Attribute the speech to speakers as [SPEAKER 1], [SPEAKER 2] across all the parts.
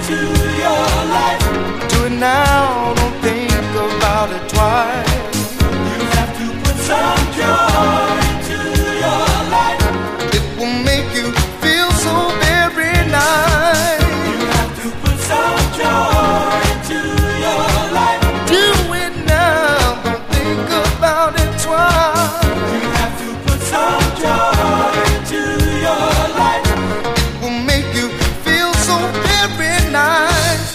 [SPEAKER 1] to your life.
[SPEAKER 2] Do it now, don't think about it twice.
[SPEAKER 1] You have to put some joy into your life.
[SPEAKER 2] It will make you feel so very nice.
[SPEAKER 1] You have to put some joy into your life.
[SPEAKER 2] Do it now, don't think about it twice.
[SPEAKER 1] You have to put some joy into your life.
[SPEAKER 2] It will make you feel so very nice.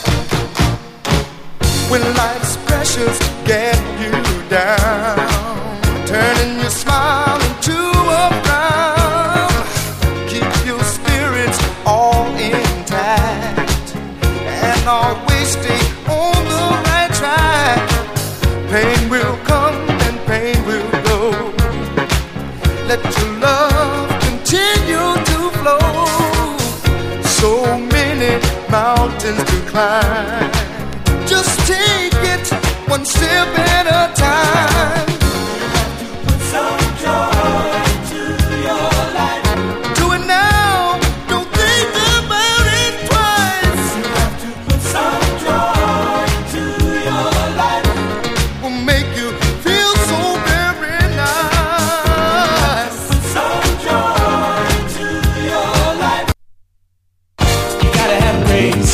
[SPEAKER 2] When life's pressures get you down, turning your smile into a frown. Keep your spirits all intact and always stay on the right track. Pain will come and pain will go. Let your love continue to flow. So many mountains to climb. Just take it one step at a time.
[SPEAKER 1] Put some joy into your life.
[SPEAKER 2] Do it now, don't think about it twice.
[SPEAKER 1] You have to put some joy into your life.
[SPEAKER 2] Will make you feel so very nice.
[SPEAKER 1] Put some joy into your life.
[SPEAKER 3] You gotta have praise.